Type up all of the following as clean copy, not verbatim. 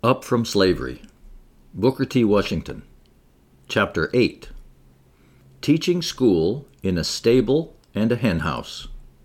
Up from Slavery, Booker T. Washington. Chapter 8. Teaching School in a Stable and a Henhouse.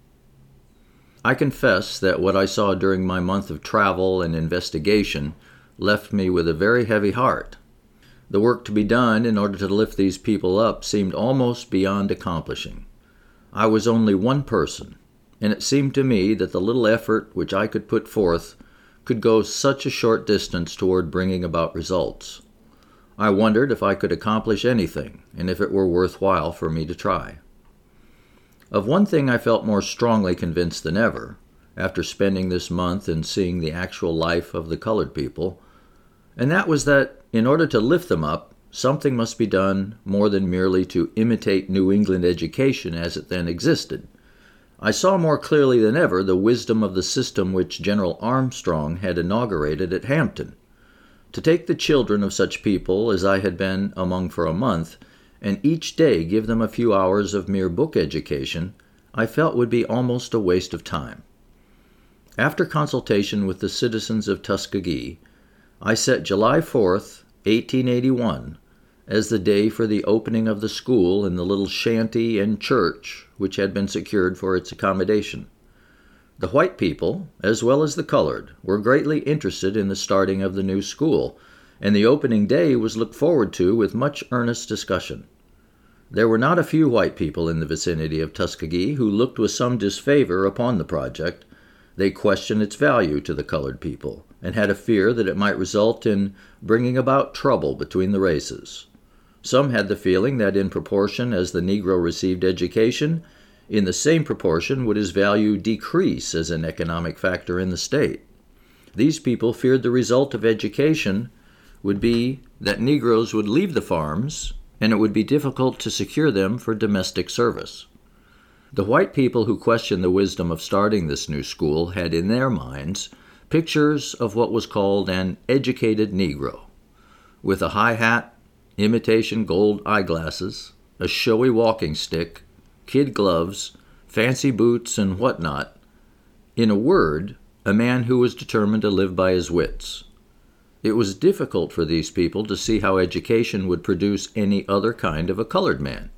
I confess that what I saw during my month of travel and investigation left me with a very heavy heart. The work to be done in order to lift these people up seemed almost beyond accomplishing. I was only one person, and it seemed to me that the little effort which I could put forth could go such a short distance toward bringing about results. I wondered if I could accomplish anything, and if it were worthwhile for me to try. Of one thing I felt more strongly convinced than ever, after spending this month and seeing the actual life of the colored people, and that was that in order to lift them up, something must be done more than merely to imitate New England education as it then existed. I saw more clearly than ever the wisdom of the system which General Armstrong had inaugurated at Hampton. To take the children of such people as I had been among for a month, and each day give them a few hours of mere book education, I felt would be almost a waste of time. After consultation with the citizens of Tuskegee, I set July 4th, 1881, as the day for the opening of the school in the little shanty and church which had been secured for its accommodation. The white people, as well as the colored, were greatly interested in the starting of the new school, and the opening day was looked forward to with much earnest discussion. There were not a few white people in the vicinity of Tuskegee who looked with some disfavor upon the project. They questioned its value to the colored people, and had a fear that it might result in bringing about trouble between the races. Some had the feeling that in proportion as the Negro received education, in the same proportion would his value decrease as an economic factor in the state. These people feared the result of education would be that Negroes would leave the farms, and it would be difficult to secure them for domestic service. The white people who questioned the wisdom of starting this new school had in their minds pictures of what was called an educated Negro, with a high hat, imitation gold eyeglasses, a showy walking stick, kid gloves, fancy boots, and what-not. In a word, a man who was determined to live by his wits. It was difficult for these people to see how education would produce any other kind of a colored man.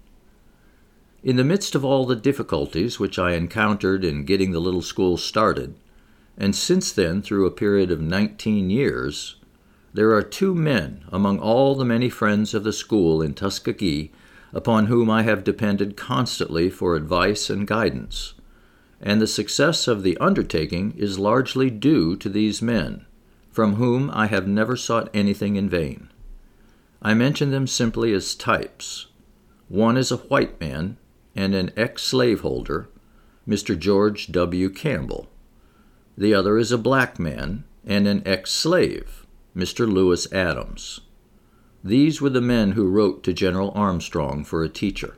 In the midst of all the difficulties which I encountered in getting the little school started, and since then through a period of 19 years, there are two men among all the many friends of the school in Tuskegee upon whom I have depended constantly for advice and guidance, and the success of the undertaking is largely due to these men, from whom I have never sought anything in vain. I mention them simply as types. One is a white man and an ex-slaveholder, Mr. George W. Campbell. The other is a black man and an ex-slave, Mr. Lewis Adams. These were the men who wrote to General Armstrong for a teacher.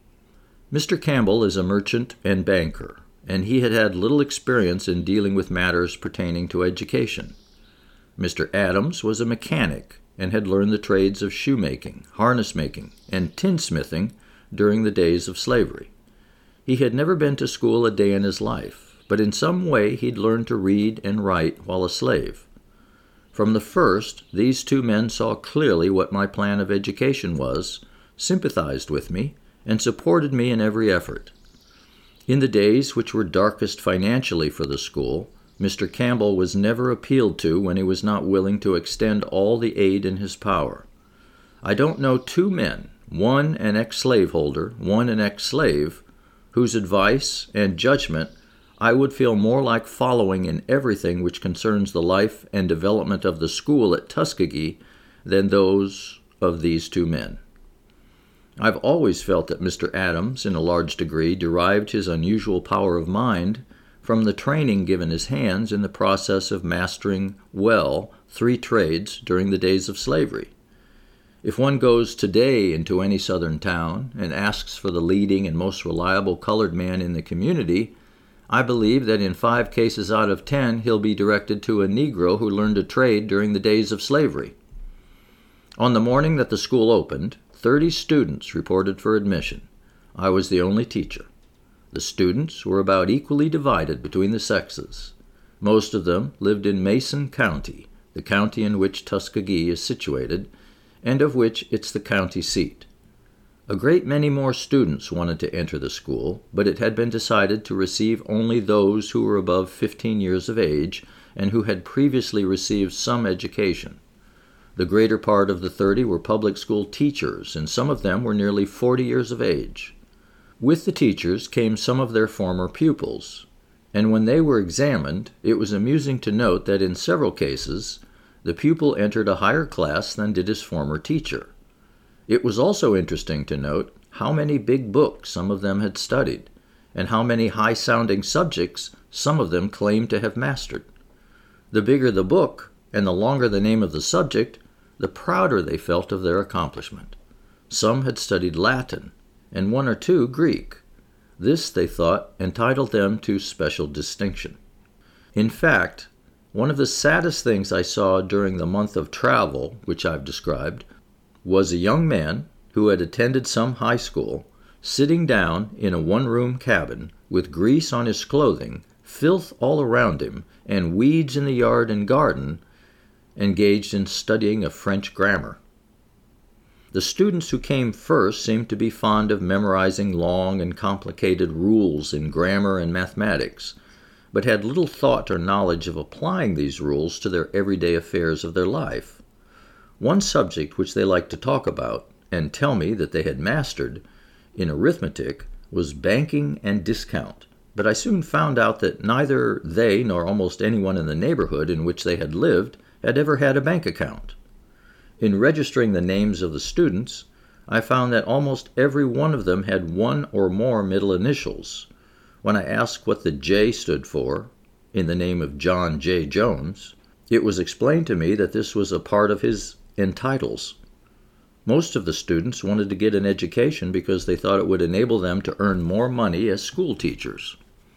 Mr. Campbell is a merchant and banker, and he had had little experience in dealing with matters pertaining to education. Mr. Adams was a mechanic and had learned the trades of shoemaking, harness-making, and tinsmithing during the days of slavery. He had never been to school a day in his life, but in some way he'd learned to read and write while a slave. From the first, these two men saw clearly what my plan of education was, sympathized with me, and supported me in every effort. In the days which were darkest financially for the school, Mr. Campbell was never appealed to when he was not willing to extend all the aid in his power. I don't know two men, one an ex-slaveholder, one an ex-slave, whose advice and judgment I would feel more like following in everything which concerns the life and development of the school at Tuskegee than those of these two men. I've always felt that Mr. Adams, in a large degree, derived his unusual power of mind from the training given his hands in the process of mastering well 3 trades during the days of slavery. If one goes today into any southern town and asks for the leading and most reliable colored man in the community, I believe that in 5 cases out of 10 he'll be directed to a Negro who learned a trade during the days of slavery. On the morning that the school opened, 30 students reported for admission. I was the only teacher. The students were about equally divided between the sexes. Most of them lived in Mason County, the county in which Tuskegee is situated, and of which it's the county seat. A great many more students wanted to enter the school, but it had been decided to receive only those who were above 15 years of age and who had previously received some education. The greater part of the 30 were public school teachers, and some of them were nearly 40 years of age. With the teachers came some of their former pupils, and when they were examined, it was amusing to note that in several cases, the pupil entered a higher class than did his former teacher. It was also interesting to note how many big books some of them had studied, and how many high-sounding subjects some of them claimed to have mastered. The bigger the book, and the longer the name of the subject, the prouder they felt of their accomplishment. Some had studied Latin, and one or two Greek. This, they thought, entitled them to special distinction. In fact, one of the saddest things I saw during the month of travel, which I've described, was a young man who had attended some high school, sitting down in a one-room cabin with grease on his clothing, filth all around him, and weeds in the yard and garden, engaged in studying of French grammar. The students who came first seemed to be fond of memorizing long and complicated rules in grammar and mathematics, but had little thought or knowledge of applying these rules to their everyday affairs of their life. One subject which they liked to talk about, and tell me that they had mastered, in arithmetic, was banking and discount, but I soon found out that neither they nor almost anyone in the neighborhood in which they had lived had ever had a bank account. In registering the names of the students, I found that almost every one of them had one or more middle initials. When I asked what the J stood for, in the name of John J. Jones, it was explained to me that this was a part of his entitles. Most of the students wanted to get an education because they thought it would enable them to earn more money as school teachers.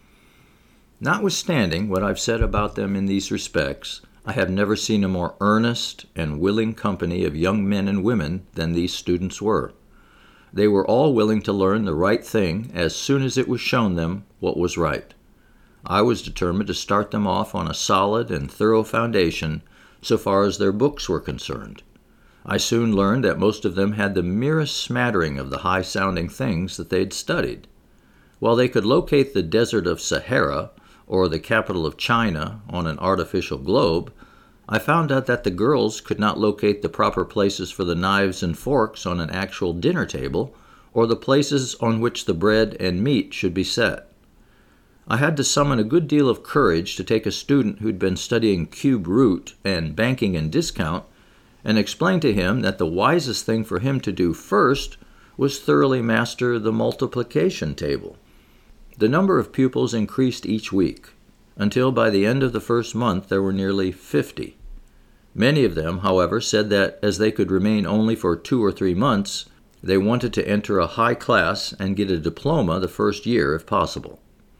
Notwithstanding what I've said about them in these respects, I have never seen a more earnest and willing company of young men and women than these students were. They were all willing to learn the right thing as soon as it was shown them what was right. I was determined to start them off on a solid and thorough foundation so far as their books were concerned. I soon learned that most of them had the merest smattering of the high-sounding things that they'd studied. While they could locate the desert of Sahara or the capital of China on an artificial globe, I found out that the girls could not locate the proper places for the knives and forks on an actual dinner table, or the places on which the bread and meat should be set. I had to summon a good deal of courage to take a student who'd been studying cube root and banking and discount and explain to him that the wisest thing for him to do first was thoroughly master the multiplication table. The number of pupils increased each week, until by the end of the first month there were nearly 50. Many of them, however, said that as they could remain only for 2 or 3 months, they wanted to enter a high class and get a diploma the first year if possible.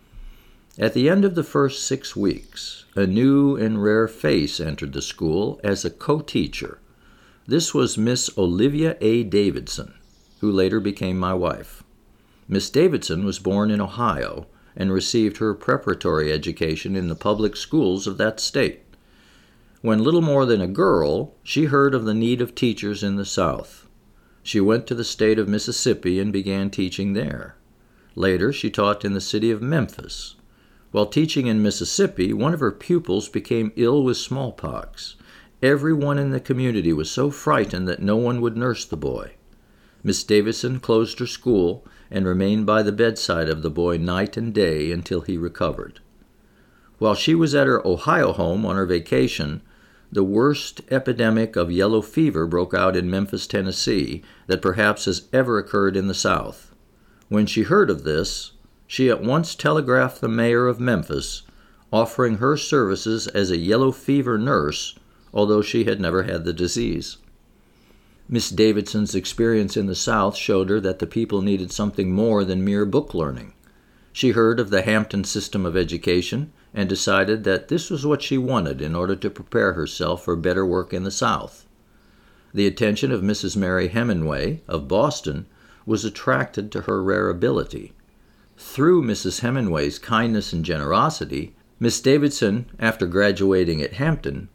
At the end of the first 6 weeks, a new and rare face entered the school as a co-teacher. This was Miss Olivia A. Davidson, who later became my wife. Miss Davidson was born in Ohio and received her preparatory education in the public schools of that state. When little more than a girl, she heard of the need of teachers in the South. She went to the state of Mississippi and began teaching there. Later, she taught in the city of Memphis. While teaching in Mississippi, one of her pupils became ill with smallpox. Everyone in the community was so frightened that no one would nurse the boy. Miss Davidson closed her school and remained by the bedside of the boy night and day until he recovered. While she was at her Ohio home on her vacation, the worst epidemic of yellow fever broke out in Memphis, Tennessee, that perhaps has ever occurred in the South. When she heard of this, she at once telegraphed the mayor of Memphis, offering her services as a yellow fever nurse, although she had never had the disease. Miss Davidson's experience in the South showed her that the people needed something more than mere book learning. She heard of the Hampton system of education and decided that this was what she wanted in order to prepare herself for better work in the South. The attention of Mrs. Mary Hemingway of Boston was attracted to her rare ability. Through Mrs. Hemingway's kindness and generosity, Miss Davidson, after graduating at Hampton,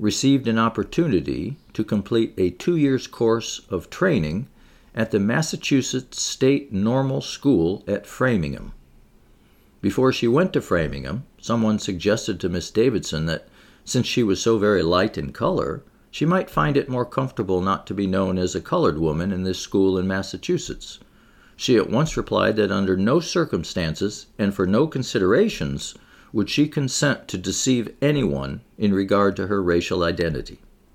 received an opportunity to complete a 2-year course of training at the Massachusetts State Normal School at Framingham. Before she went to Framingham, someone suggested to Miss Davidson that since she was so very light in color, she might find it more comfortable not to be known as a colored woman in this school in Massachusetts. She at once replied that under no circumstances and for no considerations would she consent to deceive anyone in regard to her racial identity.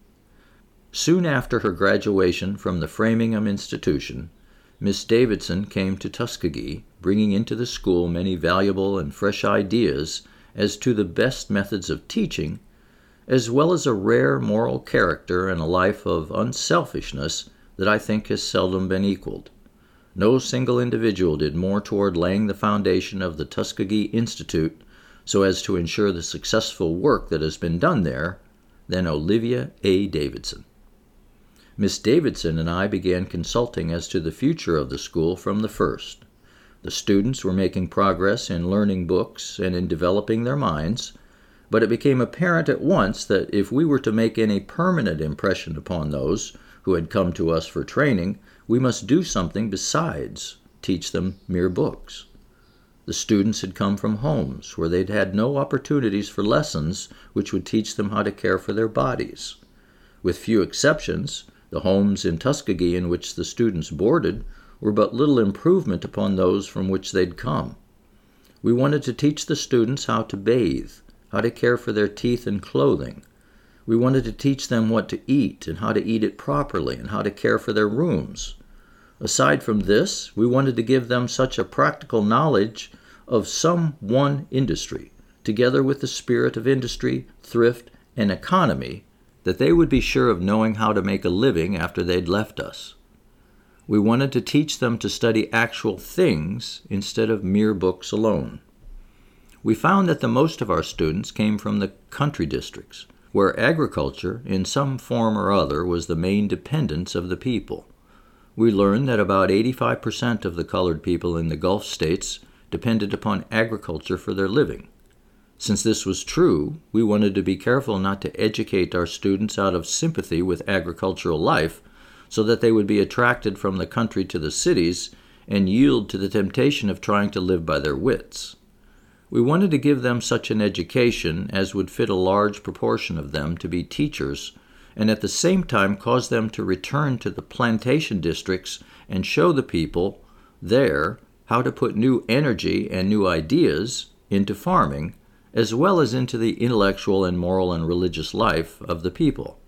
Soon after her graduation from the Framingham Institution, Miss Davidson came to Tuskegee, bringing into the school many valuable and fresh ideas as to the best methods of teaching, as well as a rare moral character and a life of unselfishness that I think has seldom been equaled. No single individual did more toward laying the foundation of the Tuskegee Institute so as to ensure the successful work that has been done there than Olivia A. Davidson. Miss Davidson and I began consulting as to the future of the school from the first. The students were making progress in learning books and in developing their minds, but it became apparent at once that if we were to make any permanent impression upon those who had come to us for training, we must do something besides teach them mere books. The students had come from homes where they'd had no opportunities for lessons which would teach them how to care for their bodies. With few exceptions, the homes in Tuskegee in which the students boarded were but little improvement upon those from which they'd come. We wanted to teach the students how to bathe, how to care for their teeth and clothing. We wanted to teach them what to eat and how to eat it properly and how to care for their rooms. Aside from this, we wanted to give them such a practical knowledge of some one industry, together with the spirit of industry, thrift, and economy, that they would be sure of knowing how to make a living after they'd left us. We wanted to teach them to study actual things instead of mere books alone. We found that the most of our students came from the country districts, where agriculture, in some form or other, was the main dependence of the people. We learned that about 85% of the colored people in the Gulf states depended upon agriculture for their living. Since this was true, we wanted to be careful not to educate our students out of sympathy with agricultural life so that they would be attracted from the country to the cities and yield to the temptation of trying to live by their wits. We wanted to give them such an education as would fit a large proportion of them to be teachers, and at the same time cause them to return to the plantation districts and show the people there how to put new energy and new ideas into farming, as well as into the intellectual and moral and religious life of the people.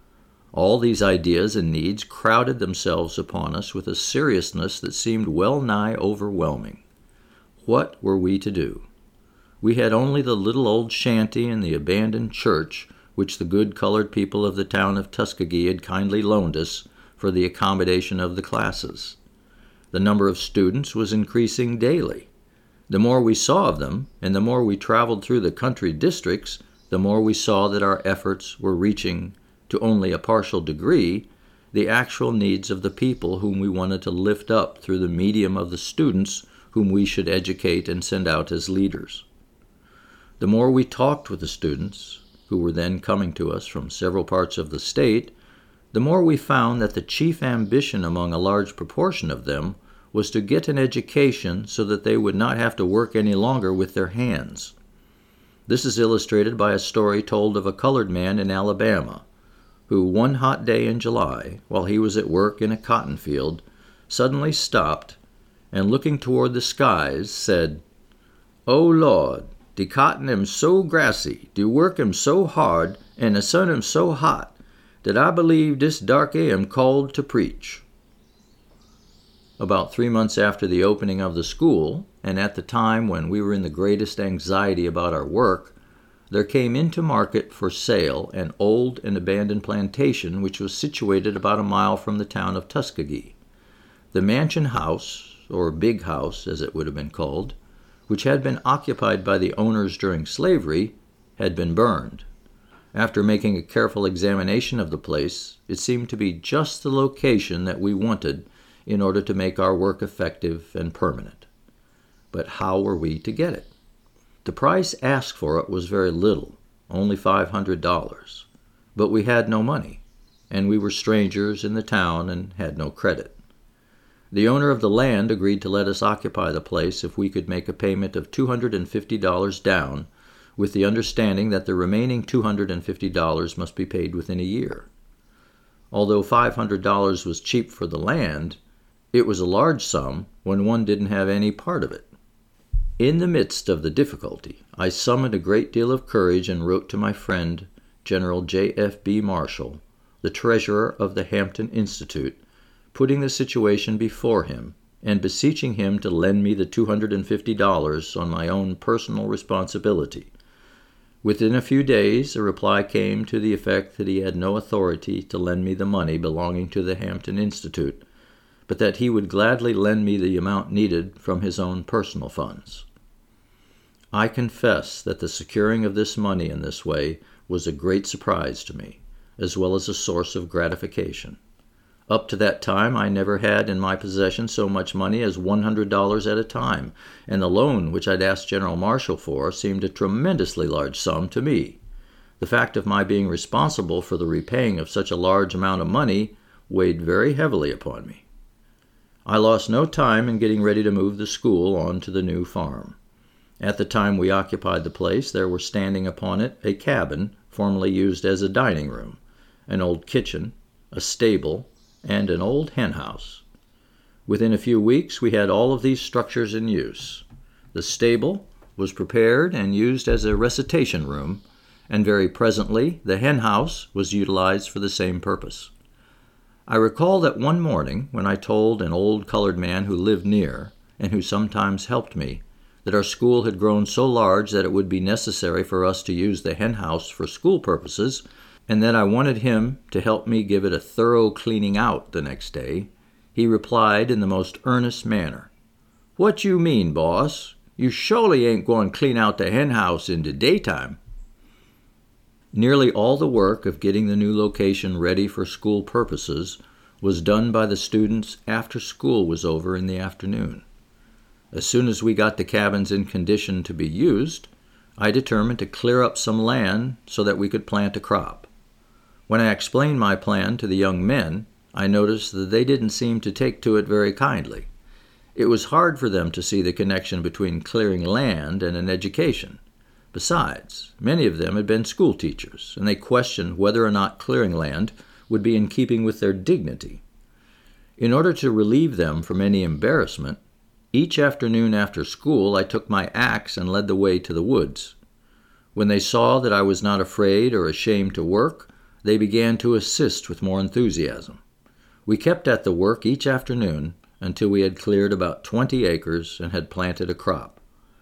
All these ideas and needs crowded themselves upon us with a seriousness that seemed well nigh overwhelming. What were we to do? We had only the little old shanty and the abandoned church which the good colored people of the town of Tuskegee had kindly loaned us for the accommodation of the classes. The number of students was increasing daily. The more we saw of them, and the more we traveled through the country districts, the more we saw that our efforts were reaching, to only a partial degree, the actual needs of the people whom we wanted to lift up through the medium of the students whom we should educate and send out as leaders. The more we talked with the students, who were then coming to us from several parts of the state, the more we found that the chief ambition among a large proportion of them was to get an education so that they would not have to work any longer with their hands. This is illustrated by a story told of a colored man in Alabama, who one hot day in July, while he was at work in a cotton field, suddenly stopped and looking toward the skies said, "Oh Lord, de cotton am so grassy, de work am so hard, and the sun am so hot, that I believe dis darky am called to preach." About 3 months after the opening of the school, and at the time when we were in the greatest anxiety about our work, there came into market for sale an old and abandoned plantation which was situated about a mile from the town of Tuskegee. The mansion house, or big house as it would have been called, which had been occupied by the owners during slavery, had been burned. After making a careful examination of the place, it seemed to be just the location that we wanted in order to make our work effective and permanent. But how were we to get it? The price asked for it was very little, only $500. but we had no money, and we were strangers in the town and had no credit. The owner of the land agreed to let us occupy the place if we could make a payment of $250 down, with the understanding that the remaining $250 must be paid within a year. Although $500 was cheap for the land, it was a large sum when one didn't have any part of it. In the midst of the difficulty, I summoned a great deal of courage and wrote to my friend, General J.F.B. Marshall, the treasurer of the Hampton Institute, putting the situation before him and beseeching him to lend me the $250 on my own personal responsibility. Within a few days, a reply came to the effect that he had no authority to lend me the money belonging to the Hampton Institute, but that he would gladly lend me the amount needed from his own personal funds. I confess that the securing of this money in this way was a great surprise to me, as well as a source of gratification. Up to that time, I never had in my possession so much money as $100 at a time, and the loan which I'd asked General Marshall for seemed a tremendously large sum to me. The fact of my being responsible for the repaying of such a large amount of money weighed very heavily upon me. I lost no time in getting ready to move the school on to the new farm. At the time we occupied the place, there were standing upon it a cabin formerly used as a dining room, an old kitchen, a stable, and an old hen house. Within a few weeks, we had all of these structures in use. The stable was prepared and used as a recitation room, and very presently the hen house was utilized for the same purpose. I recall that one morning, when I told an old colored man who lived near, and who sometimes helped me, that our school had grown so large that it would be necessary for us to use the hen house for school purposes, and that I wanted him to help me give it a thorough cleaning out the next day, he replied in the most earnest manner, "What you mean, boss? You surely ain't going to clean out the hen house in the daytime." Nearly all the work of getting the new location ready for school purposes was done by the students after school was over in the afternoon. As soon as we got the cabins in condition to be used, I determined to clear up some land so that we could plant a crop. When I explained my plan to the young men, I noticed that they didn't seem to take to it very kindly. It was hard for them to see the connection between clearing land and an education. Besides, many of them had been school teachers, and they questioned whether or not clearing land would be in keeping with their dignity. In order to relieve them from any embarrassment, each afternoon after school I took my axe and led the way to the woods. When they saw that I was not afraid or ashamed to work, they began to assist with more enthusiasm. We kept at the work each afternoon until we had cleared about 20 acres and had planted a crop.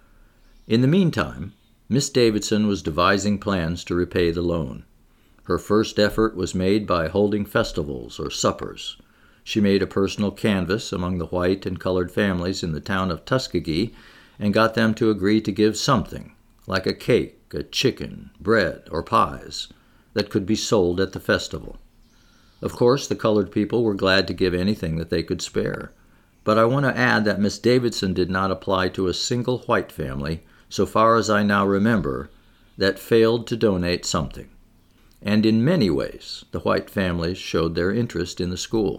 In the meantime, Miss Davidson was devising plans to repay the loan. Her first effort was made by holding festivals or suppers. She made a personal canvass among the white and colored families in the town of Tuskegee and got them to agree to give something, like a cake, a chicken, bread, or pies, that could be sold at the festival. Of course, the colored people were glad to give anything that they could spare. But I want to add that Miss Davidson did not apply to a single white family, so far as I now remember, that failed to donate something. And in many ways, the white families showed their interest in the school.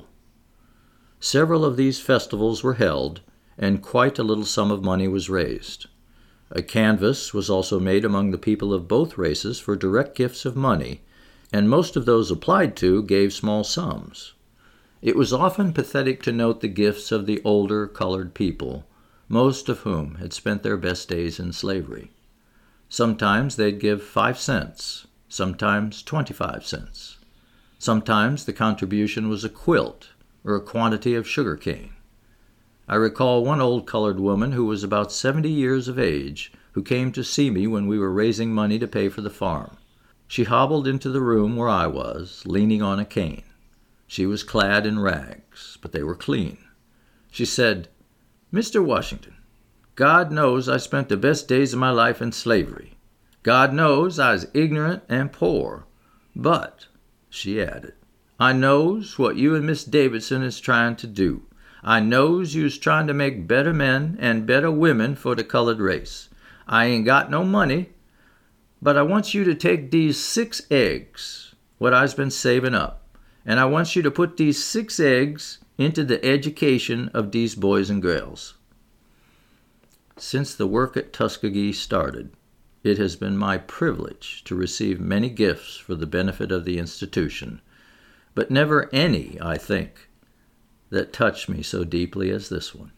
Several of these festivals were held, and quite a little sum of money was raised. A canvass was also made among the people of both races for direct gifts of money, and most of those applied to gave small sums. It was often pathetic to note the gifts of the older colored people, most of whom had spent their best days in slavery. Sometimes they'd give 5 cents, sometimes 25 cents. Sometimes the contribution was a quilt or a quantity of sugar cane. I recall one old colored woman who was about 70 years of age who came to see me when we were raising money to pay for the farm. She hobbled into the room where I was, leaning on a cane. She was clad in rags, but they were clean. She said, "Mr. Washington, God knows I spent the best days of my life in slavery. God knows I was ignorant and poor. But," she added, "I knows what you and Miss Davidson is trying to do. I knows you's trying to make better men and better women for the colored race. I ain't got no money, but I wants you to take these 6 eggs. what I's been saving up, and I wants you to put these 6 eggs into the education of these boys and girls. Since the work at Tuskegee started, it has been my privilege to receive many gifts for the benefit of the institution, but never any, I think, that touched me so deeply as this one.